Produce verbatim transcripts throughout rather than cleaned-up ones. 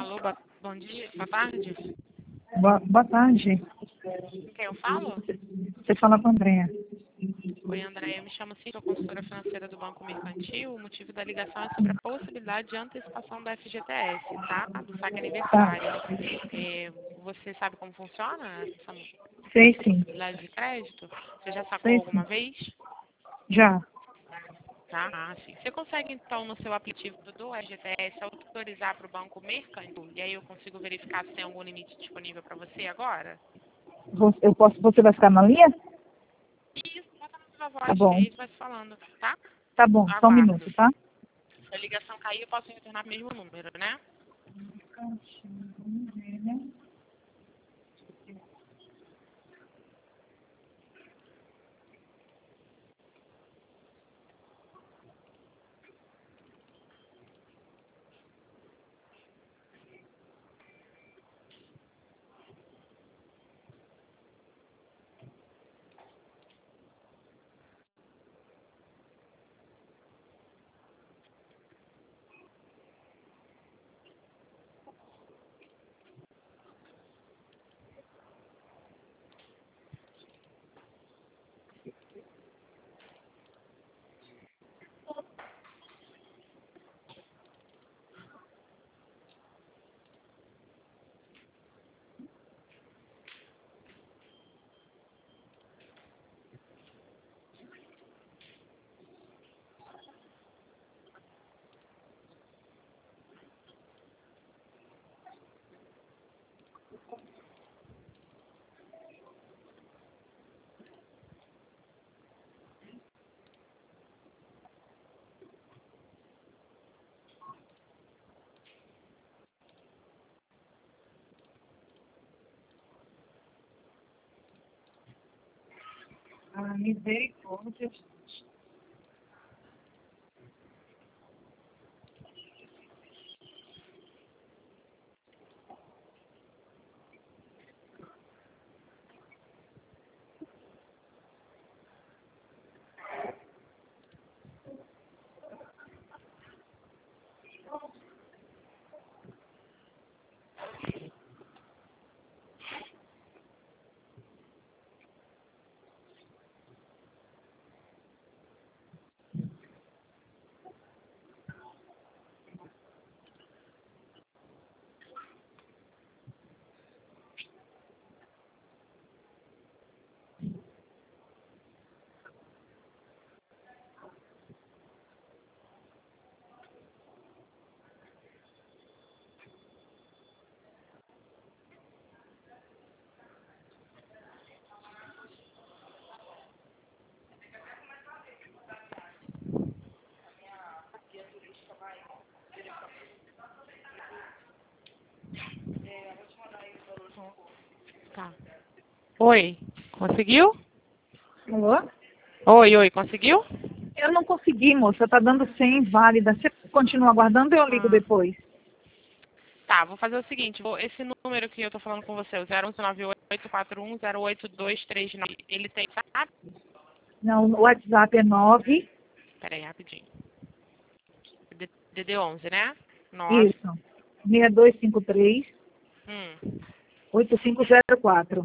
Alô, boa, bom dia, boa tarde. Boa, boa tarde. Com quem eu falo? Você fala com a Andréa. Oi, André, eu me chamo Cíntia, consultora financeira do Banco Mercantil. O motivo da ligação é sobre a possibilidade de antecipação da F G T S, tá? Do saque aniversário. É, você sabe como funciona essa, Sei essa sim. possibilidade de crédito? Você já sacou Sei alguma sim. vez? Já. Tá, ah, sim. Você consegue, então, no seu aplicativo do F G T S, autorizar para o Banco Mercantil? E aí eu consigo verificar se tem algum limite disponível para você agora? Você, eu posso, você vai ficar na linha? Isso, bota na sua Tá voz, que bom. aí vai se falando, tá? Tá bom. Só um Aguardo. minuto, tá? Se a ligação cair, eu posso retornar pro mesmo número, né? Ah, misericórdia. Tá. Oi, conseguiu? Alô? Oi, oi, conseguiu? Eu não consegui, moça. Tá dando cem válida. Você continua aguardando ou eu ligo Ah, depois? tá, vou fazer o seguinte, vou, esse número que eu tô falando com você, o zero um nove oito quatro um zero oito dois três nove, ele tem, tá? Não, o WhatsApp é nove. Pera aí, rapidinho. D D onze, né? Nove. Isso. seis dois cinco três, Hum, oito cinco zero quatro.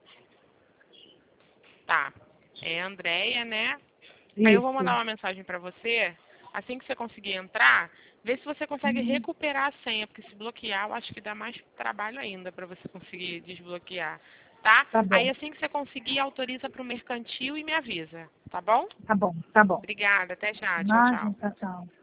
tá. É Andréia, né? Aí eu vou Isso. mandar uma mensagem pra você, assim que você conseguir entrar, vê se você consegue recuperar a senha, porque se bloquear, eu acho que dá mais trabalho ainda pra você conseguir desbloquear, tá? Tá Aí bom. assim que você conseguir, autoriza pro mercantil e me avisa, tá bom? Tá bom. Tá bom. Obrigada, até já, tchau, tchau. Imagem, tá, tchau.